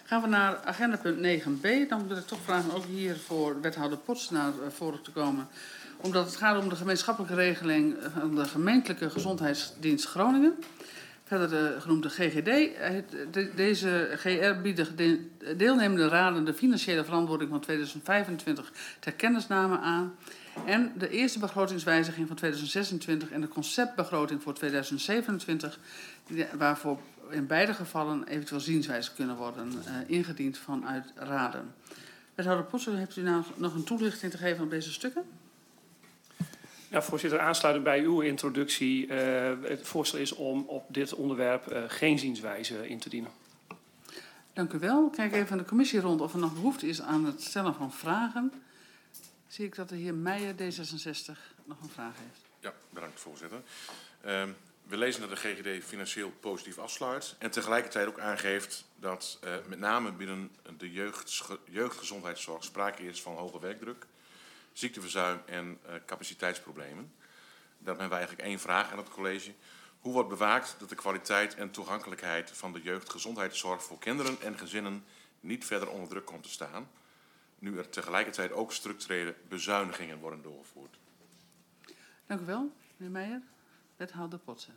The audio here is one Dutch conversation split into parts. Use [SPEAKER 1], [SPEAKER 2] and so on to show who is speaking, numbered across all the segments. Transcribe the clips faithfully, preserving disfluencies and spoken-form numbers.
[SPEAKER 1] Gaan we naar agenda punt negen b. Dan wil ik toch vragen ook hier voor wethouder Pots naar voren te komen. Omdat het gaat om de gemeenschappelijke regeling van de gemeentelijke gezondheidsdienst Groningen. Verder de genoemde G G D. Deze G R biedt de deelnemende raden de financiële verantwoording van tweeduizend vijfentwintig ter kennisname aan. En de eerste begrotingswijziging van tweeduizend zesentwintig en de conceptbegroting voor tweeduizend zevenentwintig, waarvoor in beide gevallen eventueel zienswijzen kunnen worden uh, ingediend vanuit raden. Wethouder Potsel, heeft u nou nog een toelichting te geven op deze stukken?
[SPEAKER 2] Ja, voorzitter, aansluitend bij uw introductie. Uh, het voorstel is om op dit onderwerp uh, geen zienswijze in te dienen.
[SPEAKER 1] Dank u wel. Kijk even aan de commissie rond of er nog behoefte is aan het stellen van vragen. Zie ik dat de heer Meijer, D zesenzestig, nog een vraag heeft.
[SPEAKER 3] Ja, bedankt voorzitter. Uh, we lezen dat de G G D financieel positief afsluit en tegelijkertijd ook aangeeft dat uh, met name binnen de jeugd, jeugdgezondheidszorg sprake is van hoge werkdruk, ziekteverzuim en uh, capaciteitsproblemen. Daar hebben wij eigenlijk één vraag aan het college. Hoe wordt bewaakt dat de kwaliteit en toegankelijkheid van de jeugdgezondheidszorg voor kinderen en gezinnen niet verder onder druk komt te staan, nu er tegelijkertijd ook structurele bezuinigingen worden doorgevoerd?
[SPEAKER 1] Dank u wel, meneer Meijer. Wethouder Potsen.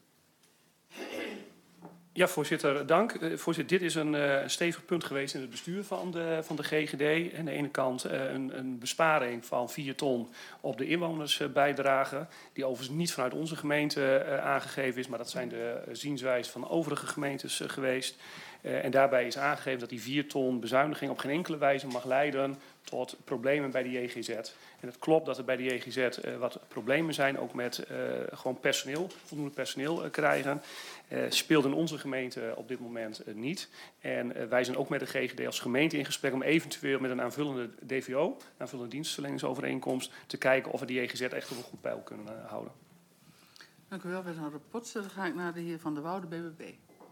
[SPEAKER 2] Ja, voorzitter, dank. Uh, voorzitter, dit is een uh, stevig punt geweest in het bestuur van de, van de G G D. Aan de ene kant uh, een, een besparing van vier ton op de inwonersbijdrage, die overigens niet vanuit onze gemeente uh, aangegeven is, maar dat zijn de uh, zienswijzen van overige gemeentes uh, geweest. Uh, en daarbij is aangegeven dat die vier ton bezuiniging op geen enkele wijze mag leiden tot problemen bij de J G Z. En het klopt dat er bij de J G Z uh, wat problemen zijn, ook met uh, gewoon personeel, voldoende personeel uh, krijgen. Uh, speelt in onze gemeente op dit moment uh, niet. En uh, wij zijn ook met de G G D als gemeente in gesprek om eventueel met een aanvullende D V O, aanvullende dienstverleningsovereenkomst, te kijken of we de J G Z echt op een goed peil kunnen uh, houden.
[SPEAKER 1] Dank u wel, wethouder Potsen. Dan ga ik naar de heer Van der Woude, B B B.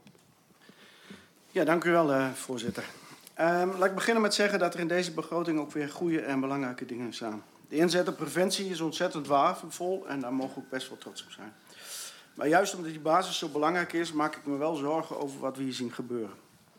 [SPEAKER 4] Ja, dank u wel, uh, voorzitter. Um, laat ik beginnen met zeggen dat er in deze begroting ook weer goede en belangrijke dingen staan. De inzet op preventie is ontzettend waardevol en daar mogen we ook best wel trots op zijn. Maar juist omdat die basis zo belangrijk is, maak ik me wel zorgen over wat we hier zien gebeuren.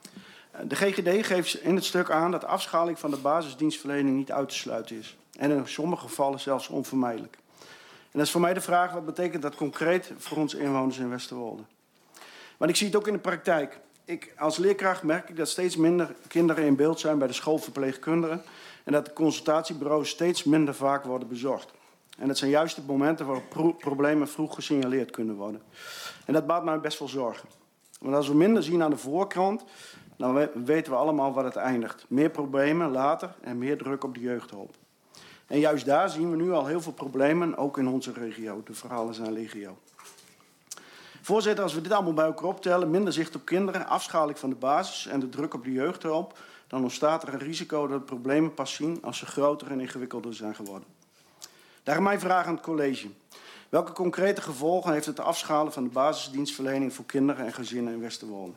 [SPEAKER 4] De G G D geeft in het stuk aan dat de afschaling van de basisdienstverlening niet uit te sluiten is. En in sommige gevallen zelfs onvermijdelijk. En dat is voor mij de vraag, wat betekent dat concreet voor onze inwoners in Westerwolde? Maar ik zie het ook in de praktijk. Ik, als leerkracht merk ik dat steeds minder kinderen in beeld zijn bij de schoolverpleegkundigen en dat de consultatiebureaus steeds minder vaak worden bezocht. En dat zijn juist de momenten waarop pro problemen vroeg gesignaleerd kunnen worden. En dat baart mij best wel zorgen. Want als we minder zien aan de voorkant, dan we weten we allemaal waar het eindigt. Meer problemen later en meer druk op de jeugdhulp. En juist daar zien we nu al heel veel problemen, ook in onze regio. De verhalen zijn legio. Voorzitter, als we dit allemaal bij elkaar optellen, minder zicht op kinderen, afschaling van de basis en de druk op de jeugdhulp, dan ontstaat er een risico dat we problemen pas zien als ze groter en ingewikkelder zijn geworden. Daarom mijn vraag aan het college. Welke concrete gevolgen heeft het afschalen van de basisdienstverlening voor kinderen en gezinnen in Westerwolde?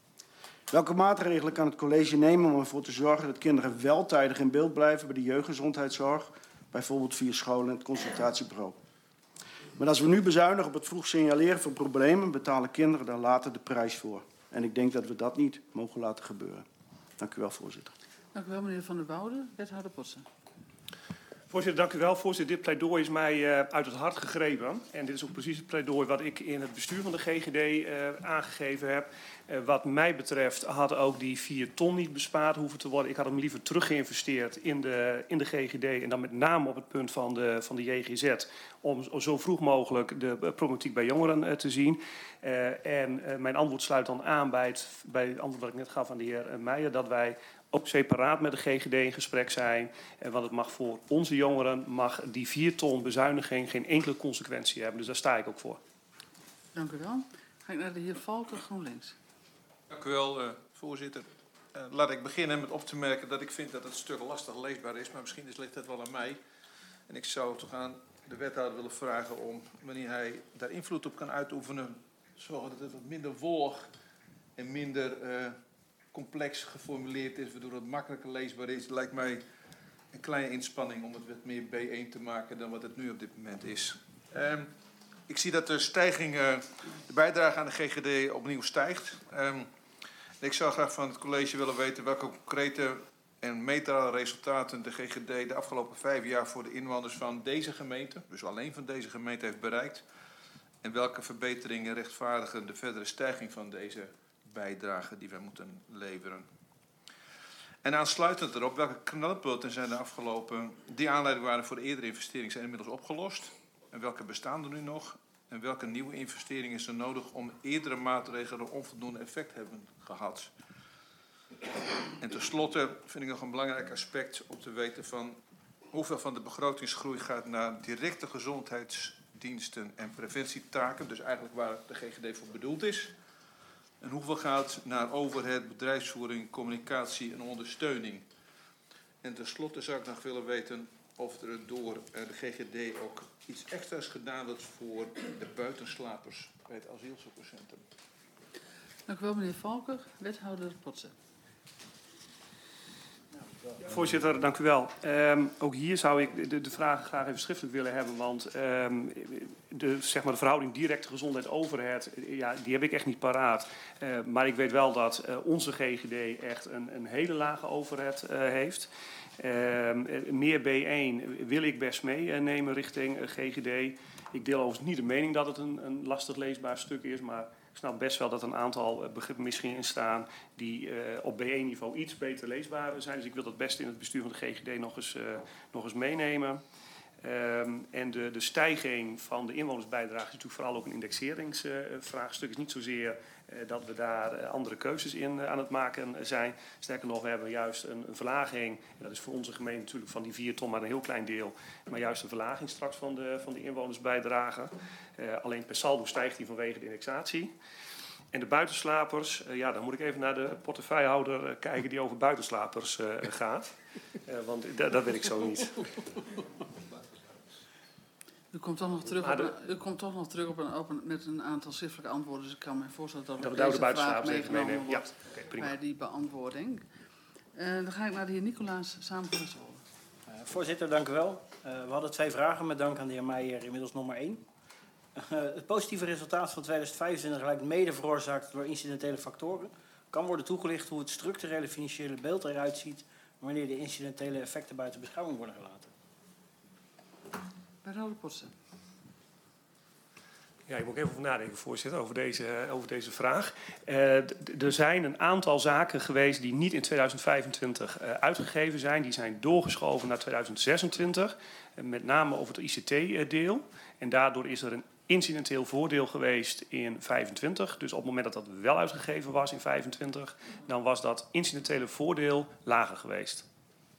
[SPEAKER 4] Welke maatregelen kan het college nemen om ervoor te zorgen dat kinderen wel tijdig in beeld blijven bij de jeugdgezondheidszorg, bijvoorbeeld via scholen en het consultatiebureau? Maar als we nu bezuinigen op het vroeg signaleren van problemen, betalen kinderen daar later de prijs voor. En ik denk dat we dat niet mogen laten gebeuren. Dank u wel, voorzitter.
[SPEAKER 1] Dank u wel, meneer Van der Woude. Wethouder Potsen.
[SPEAKER 2] Voorzitter, dank u wel. Voorzitter, dit pleidooi is mij uh, uit het hart gegrepen. En dit is ook precies het pleidooi wat ik in het bestuur van de G G D uh, aangegeven heb. Uh, wat mij betreft had ook die vier ton niet bespaard hoeven te worden. Ik had hem liever teruggeïnvesteerd in de, in de G G D. En dan met name op het punt van de, van de J G Z. Om zo vroeg mogelijk de problematiek bij jongeren uh, te zien. Uh, en uh, mijn antwoord sluit dan aan bij het, bij het antwoord dat ik net gaf aan de heer uh, Meijer. Dat wij ook separaat met de G G D in gesprek zijn. En want het mag voor onze jongeren, mag die vier ton bezuiniging geen enkele consequentie hebben. Dus daar sta ik ook voor.
[SPEAKER 1] Dank u wel. Ga ik naar de heer Valken, GroenLinks.
[SPEAKER 5] Dank u wel, uh, voorzitter. Uh, laat ik beginnen met op te merken dat ik vind dat het stuk lastig leesbaar is. Maar misschien ligt het wel aan mij. En ik zou toch aan de wethouder willen vragen om, wanneer hij daar invloed op kan uitoefenen, zorgen dat het wat minder wollig en minder uh, complex geformuleerd is, waardoor het makkelijker leesbaar is. Het lijkt mij een kleine inspanning om het wat meer B één te maken dan wat het nu op dit moment is. Um, ik zie dat de stijging, uh, de bijdrage aan de G G D opnieuw stijgt. Um, Ik zou graag van het college willen weten welke concrete en meetbare resultaten de G G D de afgelopen vijf jaar voor de inwoners van deze gemeente, dus alleen van deze gemeente, heeft bereikt. En welke verbeteringen rechtvaardigen de verdere stijging van deze bijdrage die wij moeten leveren. En aansluitend erop, welke knelpunten zijn de afgelopen, die aanleiding waren voor de eerdere investeringen, zijn inmiddels opgelost? En welke bestaan er nu nog? En welke nieuwe investeringen is er nodig om eerdere maatregelen onvoldoende effect hebben gehad? En tenslotte vind ik nog een belangrijk aspect om te weten van hoeveel van de begrotingsgroei gaat naar directe gezondheidsdiensten en preventietaken, dus eigenlijk waar de G G D voor bedoeld is. En hoeveel gaat naar overheid, bedrijfsvoering, communicatie en ondersteuning. En tenslotte zou ik nog willen weten of er door de G G D ook iets extra's gedaan wordt voor de buitenslapers bij het asielzoekerscentrum.
[SPEAKER 1] Dank u wel, meneer Valker. Wethouder Potsen.
[SPEAKER 2] Voorzitter, dank u wel. Um, ook hier zou ik de, de vraag graag even schriftelijk willen hebben, want um, de, zeg maar de verhouding directe gezondheid-overheid, ja, die heb ik echt niet paraat. Uh, maar ik weet wel dat uh, onze G G D echt een, een hele lage overheid uh, heeft. Uh, meer B één wil ik best meenemen richting uh, G G D. Ik deel overigens niet de mening dat het een, een lastig leesbaar stuk is, maar ik snap best wel dat een aantal begrippen misschien in staan die uh, op B één niveau iets beter leesbaar zijn. Dus ik wil dat best in het bestuur van de G G D nog eens, uh, nog eens meenemen. Um, en de, de stijging van de inwonersbijdrage is natuurlijk vooral ook een indexeringsvraagstuk. Het is niet zozeer uh, dat we daar uh, andere keuzes in uh, aan het maken zijn. Sterker nog, we hebben juist een, een verlaging. En dat is voor onze gemeente natuurlijk van die vier ton maar een heel klein deel. Maar juist een verlaging straks van de, van de inwonersbijdrage. Uh, alleen per saldo stijgt die vanwege de indexatie. En de buitenslapers, uh, ja, dan moet ik even naar de portefeuillehouder uh, kijken die over buitenslapers uh, gaat. Uh, want dat, dat weet ik zo niet.
[SPEAKER 1] U komt toch nog terug, op een, u komt toch nog terug op een, op een, met een aantal schriftelijke antwoorden. Dus ik kan me voorstellen dat,
[SPEAKER 2] dat
[SPEAKER 1] we
[SPEAKER 2] deze
[SPEAKER 1] deze vraag
[SPEAKER 2] meegenomen
[SPEAKER 1] meegenomen wordt
[SPEAKER 2] ja, okay,
[SPEAKER 1] bij die beantwoording. Uh, dan ga ik naar de heer Nicolaas, samen voor de school.
[SPEAKER 6] Uh, voorzitter, dank u wel. Uh, we hadden twee vragen, met dank aan de heer Meijer inmiddels nog maar één. Uh, het positieve resultaat van tweeduizend vijfentwintig lijkt mede veroorzaakt door incidentele factoren. Kan worden toegelicht hoe het structurele financiële beeld eruit ziet wanneer de incidentele effecten buiten beschouwing worden gelaten.
[SPEAKER 1] Wethouder Potsen.
[SPEAKER 2] Ja, ik moet even over nadenken, voorzitter, over deze, over deze vraag. Uh, er zijn een aantal zaken geweest die niet in tweeduizend vijfentwintig uh, uitgegeven zijn. Die zijn doorgeschoven naar tweeduizend zesentwintig, uh, met name over het I C T-deel. En daardoor is er een incidenteel voordeel geweest in vijfentwintig. Dus op het moment dat dat wel uitgegeven was in vijfentwintig, dan was dat incidentele voordeel lager geweest.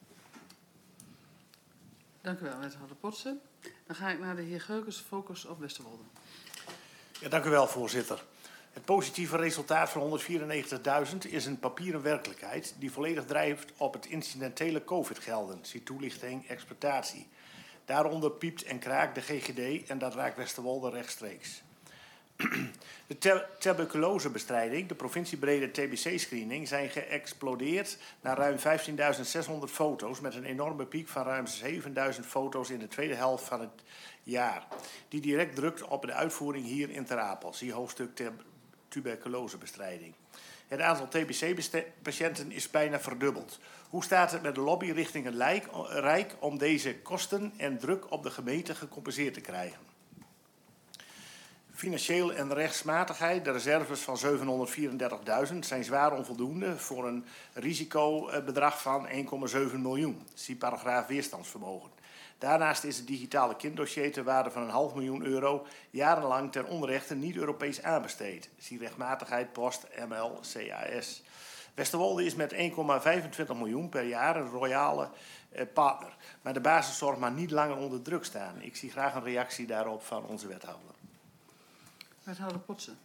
[SPEAKER 1] Dank u wel, wethouder Potsen. Dan ga ik naar de heer Geukens, focus op Westerwolde.
[SPEAKER 7] Ja, dank u wel, voorzitter. Het positieve resultaat van honderdvierennegentigduizend is een papieren werkelijkheid die volledig drijft op het incidentele COVID-gelden. Zie toelichting, exploitatie. Daaronder piept en kraakt de G G D en dat raakt Westerwolde rechtstreeks. De tuberculosebestrijding, de provinciebrede T B C-screening, zijn geëxplodeerd naar ruim vijftienduizend zeshonderd foto's met een enorme piek van ruim zevenduizend foto's in de tweede helft van het jaar. Die direct drukt op de uitvoering hier in Ter Apel. Zie hoofdstuk tuberculosebestrijding. Het aantal T B C-patiënten is bijna verdubbeld. Hoe staat het met de lobby richting het Rijk om deze kosten en druk op de gemeente gecompenseerd te krijgen? Financieel en rechtsmatigheid. De reserves van zevenhonderdvierendertigduizend zijn zwaar onvoldoende voor een risicobedrag van één komma zeven miljoen. Zie paragraaf weerstandsvermogen. Daarnaast is het digitale kinddossier ter waarde van een half miljoen euro jarenlang ten onrechte niet Europees aanbesteed. Zie rechtmatigheid post M L C A S. Westerwolde is met één komma vijfentwintig miljoen per jaar een royale eh, partner. Maar de basiszorg mag niet langer onder druk staan. Ik zie graag een reactie daarop van onze wethouder.
[SPEAKER 1] Wethouder Potsen.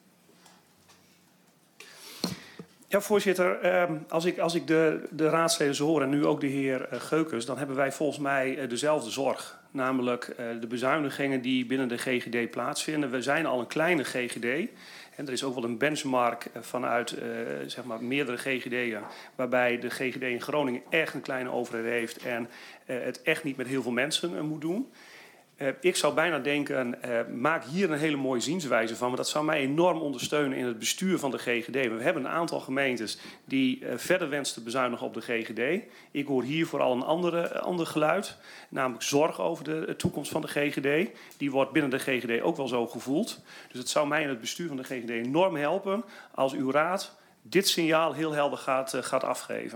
[SPEAKER 2] Ja, voorzitter. Eh, als ik, als ik de, de raadsleden zo hoor en nu ook de heer uh, Geukens, dan hebben wij volgens mij uh, dezelfde zorg. Namelijk uh, de bezuinigingen die binnen de G G D plaatsvinden. We zijn al een kleine G G D. En er is ook wel een benchmark vanuit uh, zeg maar meerdere G G D'en, waarbij de G G D in Groningen echt een kleine overheid heeft en uh, het echt niet met heel veel mensen uh, moet doen. Uh, ik zou bijna denken, uh, maak hier een hele mooie zienswijze van. Want dat zou mij enorm ondersteunen in het bestuur van de G G D. We hebben een aantal gemeentes die uh, verder wensen te bezuinigen op de G G D. Ik hoor hier vooral een andere, ander geluid. Namelijk zorg over de toekomst van de G G D. Die wordt binnen de G G D ook wel zo gevoeld. Dus het zou mij in het bestuur van de G G D enorm helpen als uw raad dit signaal heel helder gaat, uh, gaat afgeven.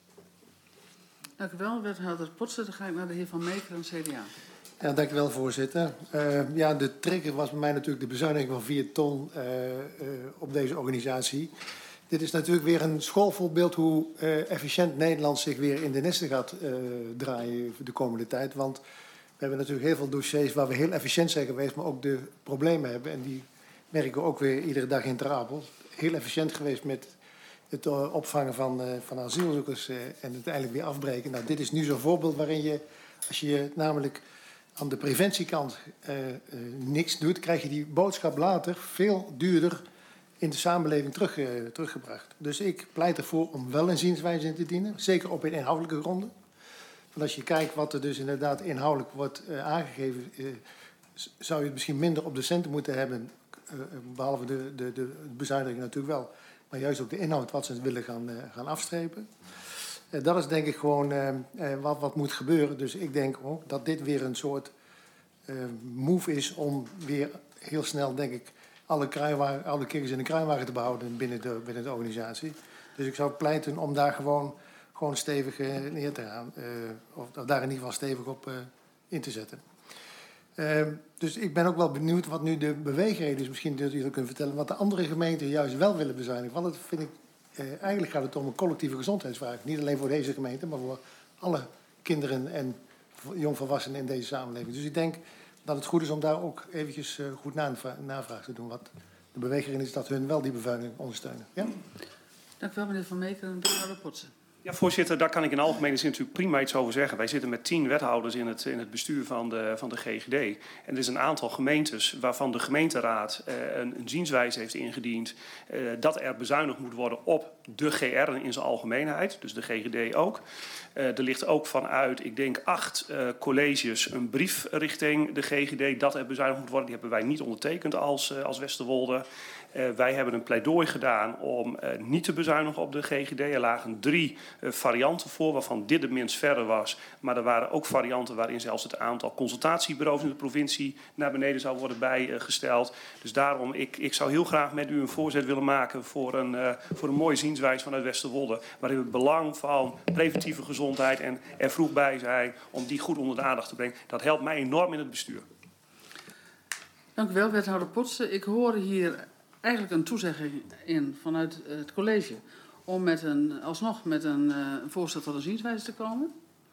[SPEAKER 1] Dank u wel, wethouder Potsen. Dan ga ik naar de heer Van Meekeren, C D A.
[SPEAKER 8] Ja, dank u wel, voorzitter. Uh, ja, de trigger was bij mij natuurlijk de bezuiniging van vier ton uh, uh, op deze organisatie. Dit is natuurlijk weer een schoolvoorbeeld hoe uh, efficiënt Nederland zich weer in de nesten gaat uh, draaien de komende tijd. Want we hebben natuurlijk heel veel dossiers waar we heel efficiënt zijn geweest, maar ook de problemen hebben. En die merken we ook weer iedere dag in Ter Apel. Heel efficiënt geweest met het uh, opvangen van, uh, van asielzoekers uh, en uiteindelijk weer afbreken. Nou, dit is nu zo'n voorbeeld waarin je, als je namelijk aan de preventiekant uh, uh, niks doet, krijg je die boodschap later veel duurder in de samenleving terug, uh, teruggebracht. Dus ik pleit ervoor om wel een zienswijze in te dienen, zeker op een inhoudelijke gronden. Want als je kijkt wat er dus inderdaad inhoudelijk wordt uh, aangegeven, uh, zou je het misschien minder op de centen moeten hebben, uh, behalve de, de, de bezuiniging natuurlijk wel, maar juist ook de inhoud wat ze willen gaan, uh, gaan afstrepen. Uh, dat is denk ik gewoon uh, uh, wat, wat moet gebeuren. Dus ik denk ook dat dit weer een soort uh, move is om weer heel snel, denk ik, alle, kruiwagen, alle kikkers in de kruiwagen te behouden binnen de, binnen de organisatie. Dus ik zou pleiten om daar gewoon, gewoon stevig uh, neer te gaan. Uh, of, of daar in ieder geval stevig op uh, in te zetten. Uh, dus ik ben ook wel benieuwd wat nu de beweegreden is. Misschien dat u dat kunt vertellen. Wat de andere gemeenten juist wel willen bezuinigen. Want dat vind ik, uh, eigenlijk gaat het om een collectieve gezondheidsvraag. Niet alleen voor deze gemeente, maar voor alle kinderen en jongvolwassenen in deze samenleving. Dus ik denk dat het goed is om daar ook eventjes uh, goed navraag te doen. Wat de beweegreden is dat hun wel die bezuiniging ondersteunen. Ja?
[SPEAKER 1] Dank u wel, meneer Van Meekeren en mevrouw Potsen.
[SPEAKER 2] Ja, voorzitter, daar kan ik in algemene zin natuurlijk prima iets over zeggen. Wij zitten met tien wethouders in het, in het bestuur van de, van de G G D. En er is een aantal gemeentes waarvan de gemeenteraad uh, een, een zienswijze heeft ingediend uh, dat er bezuinigd moet worden op de G R in zijn algemeenheid, dus de G G D ook. Uh, er ligt ook vanuit, ik denk, acht uh, colleges een brief richting de G G D dat er bezuinigd moet worden. Die hebben wij niet ondertekend als, uh, als Westerwolde. Uh, wij hebben een pleidooi gedaan om uh, niet te bezuinigen op de G G D. Er lagen drie uh, varianten voor, waarvan dit de minst verre was. Maar er waren ook varianten waarin zelfs het aantal consultatiebureaus in de provincie naar beneden zou worden bijgesteld. Dus daarom, ik, ik zou heel graag met u een voorzet willen maken voor een, uh, voor een mooie zienswijze vanuit Westerwolde. Waarin we het belang van preventieve gezondheid en er vroeg bij zijn om die goed onder de aandacht te brengen. Dat helpt mij enorm in het bestuur. Dank u wel, wethouder Potsen. Ik hoor hier eigenlijk een toezegging in vanuit het college om met een, alsnog met een uh, voorstel tot een zienswijze te komen.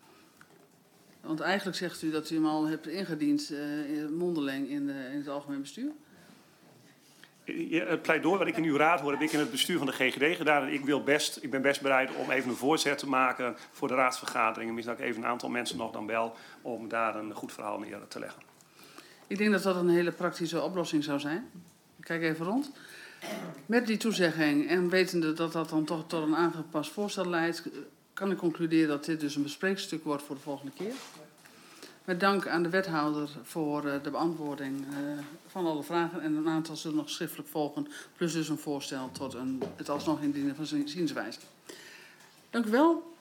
[SPEAKER 2] Want eigenlijk zegt u dat u hem al hebt ingediend uh, mondeling in, de, in het algemeen bestuur. Ja, het pleidooi wat ik in uw raad hoor, heb ik in het bestuur van de G G D gedaan. En ik, wil best, ik ben best bereid om even een voorzet te maken voor de raadsvergadering. En misschien dat ik even een aantal mensen nog dan bel om daar een goed verhaal neer te leggen. Ik denk dat dat een hele praktische oplossing zou zijn. Ik kijk even rond. Met die toezegging en wetende dat dat dan toch tot een aangepast voorstel leidt, kan ik concluderen dat dit dus een bespreekstuk wordt voor de volgende keer. Met dank aan de wethouder voor de beantwoording uh, van alle vragen. En een aantal zullen nog schriftelijk volgen. Plus dus een voorstel tot een, het alsnog indienen van zienswijze. Dank u wel.